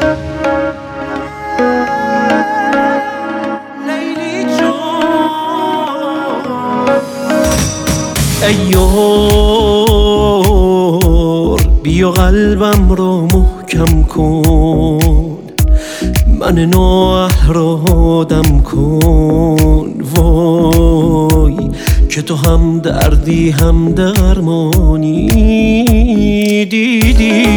ای یار بیا قلبم را محکم کن، من نااهل را دم کن. وای که تو هم دردی هم درمانی، دیدی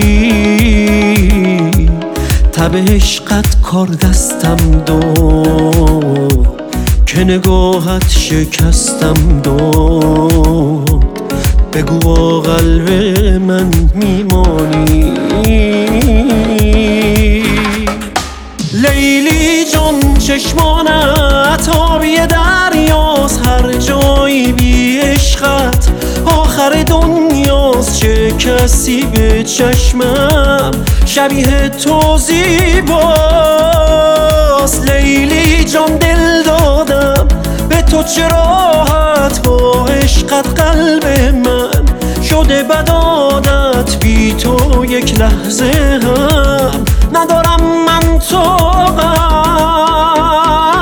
تب عشقت کار دستم داد، که نگاهت شکستم داد. بگو با قلب من میمانی. لیلی جان چشمانت آبی دریاست، هر جایی بی عشقت آخر دنیاست. چه کسی به چشمم شبیه تو زیباست. لیلی جان دل دادم به تو، چه راحت با عشقت قلب من شده بد عادت. بی تو یک لحظه هم ندارم من طاقت.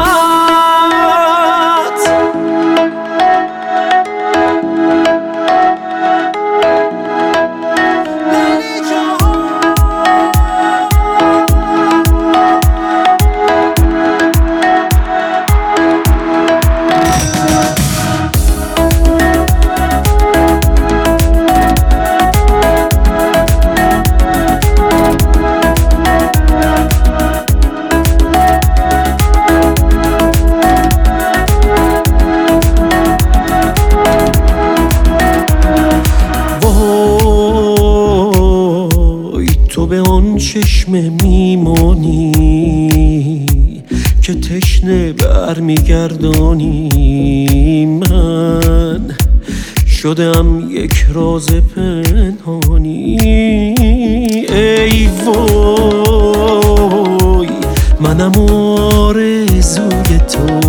تو به آن چشمه میمانی که تشنه برمیگردانی. من شدم یک راز پنهانی. ای وای منم آرزوی تو،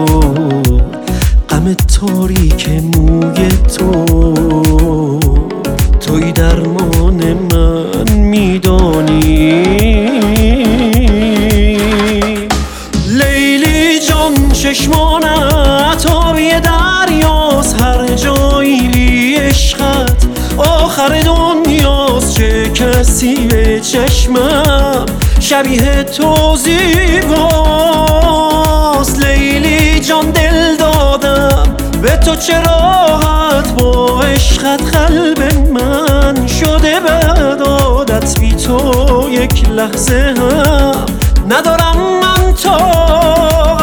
غم تاریک موی تو. توی درمان من میدانی. لیلی جان چشمانت آبی دریاست، هر جایی بی عشقت آخر دنیاست. چه کسی به چشمم شبیه تو زیباست. لیلی جان دل دادم به تو، چه راحت با عشقت قلب من شده بد عادت. بی تو یک لحظه هم ندارم من طاقت.